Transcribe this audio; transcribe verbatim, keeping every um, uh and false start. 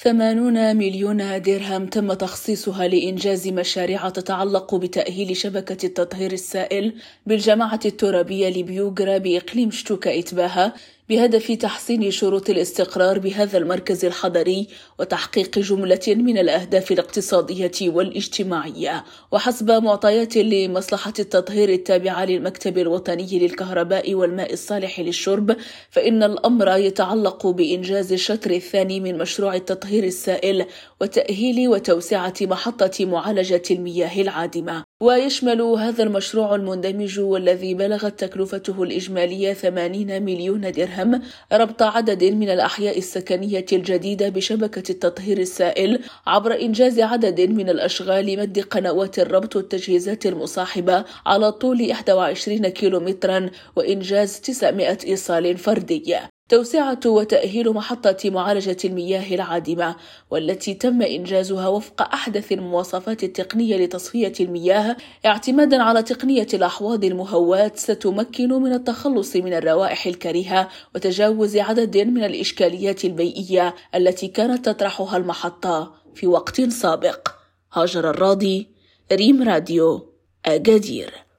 ثمانون مليون درهم تم تخصيصها لإنجاز مشاريع تتعلق بتأهيل شبكة التطهير السائل بالجامعة الترابية لبيوغرا بإقليم شتوكا إتباها بهدف تحسين شروط الاستقرار بهذا المركز الحضري وتحقيق جملة من الأهداف الاقتصادية والاجتماعية. وحسب معطيات لمصلحة التطهير التابعة للمكتب الوطني للكهرباء والماء الصالح للشرب، فإن الأمر يتعلق بإنجاز الشطر الثاني من مشروع التطهير السائل وتأهيل وتوسعة محطة معالجة المياه العادمة. ويشمل هذا المشروع المندمج والذي بلغت تكلفته الإجمالية ثمانين مليون درهم ربط عدد من الأحياء السكنية الجديدة بشبكة التطهير السائل عبر إنجاز عدد من الأشغال مد قنوات الربط والتجهيزات المصاحبة على طول إحدى وعشرين كيلومترا وإنجاز تسعمائة إيصال فردي. توسعة وتأهيل محطة معالجة المياه العادمة والتي تم إنجازها وفق أحدث المواصفات التقنية لتصفية المياه اعتمادا على تقنية الأحواض المهواة ستمكن من التخلص من الروائح الكريهة وتجاوز عدد من الإشكاليات البيئية التي كانت تطرحها المحطة في وقت سابق. هاجر الراضي، ريم راديو، أكادير.